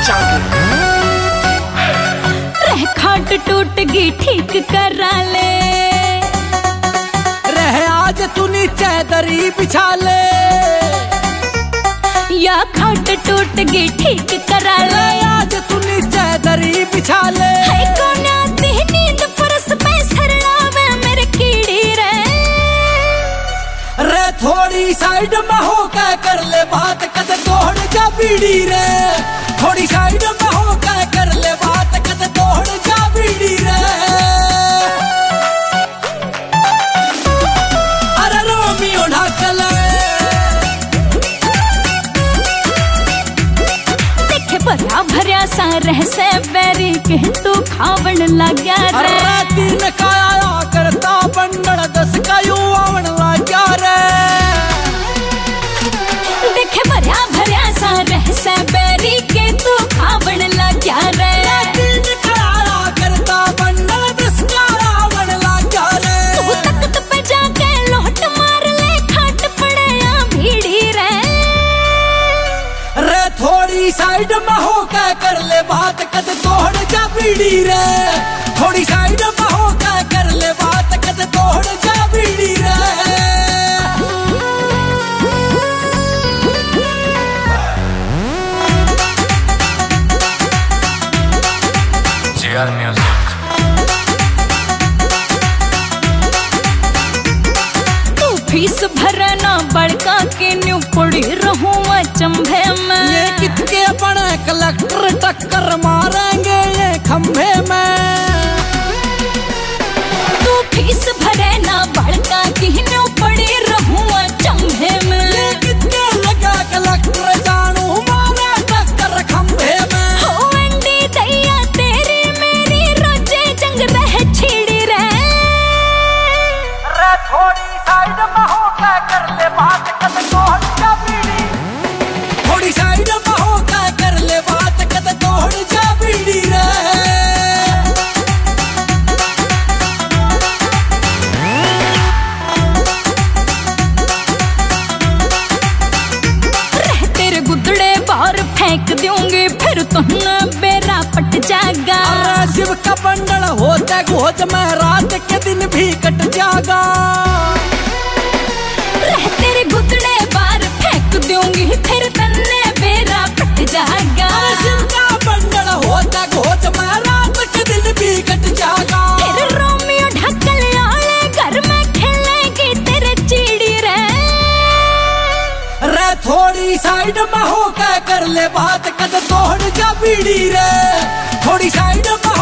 रह खाट टूट गई ठीक करा ले, रह आज तू नीचे दरी बिछा ले, या खाट टूट गई ठीक करा ले, आज तू नीचे दरी बिछा ले। है कौन आती नींद फरस पे सरलावे मेरे कीड़ी रे थोड़ी साइड में होकर कर ले बात, कद तोड़ जा बीड़ी रे। थोड़ी साइड में होकर कर ले बात, कद तोड़ जा बीड़ी रे। अरे रोमियो ढाकल देखे भरा भरिया सा रह से बैरी के तू खावण लग्या रे। तीन का आया करता बंडल 10 का यू आवन लग्या रे। देखे भरिया भरिया सा रह से बैरी के तू खावण लग्या रे। तीन का आया करता बंडल 10 का आवन लग्या रे। तू तख्त पे जाके लोट मार ले खाट पड़े या भीड़ी रे। रे थोड़ी साइड में होकर कर ले बात, कद तोड़ जा बीड़ी रे। थोड़ी साइड में होकर कर ले बात, कद तोड़ जा बीड़ी रे। म्यूजिक तू फीस भरना बड़का के न्यू पड़ी रहूं चंभे में। ये कितके बड़े कलेक्टर टक्कर मारेंगे ये खंभे में। तू फीस भरे ना बड़का की न्यू पड़ी रहूं चंभे में। ये कितके लगा कलेक्टर जानू मारे टक्कर खंभे में। हो अंडी दैया तेरी मेरी रोजे जंग रह छिड़ी रे। रे थोड़ी साइड में होकर कर ले बात, कद तोड़ जा बीड़ी। थोड़ी साइड में होकर कर ले बात, कद तोड़ जा बीड़ी रे। रह तेरे गुदड़े बाहर फेंक दूंगी फिर तुमने बेरा पट जागा। अरे शिव का बंडल होता गोद में रात के दिन भी कट जागा। रह तेरे गुदड़े बाहर फेंक दूंगी फिर तन्ने बेरा पट जागा। अरे शिव का बंडल होता गोद में रात के दिन भी कट जागा। फिर रोमियो ढक्कल आले घर में खेलेगी तेरे चिड़ी रे। रे थोड़ी साइड में होकर कर ले बात, कद तोड़ जा बीड़ी रे। थोड़ी साइड में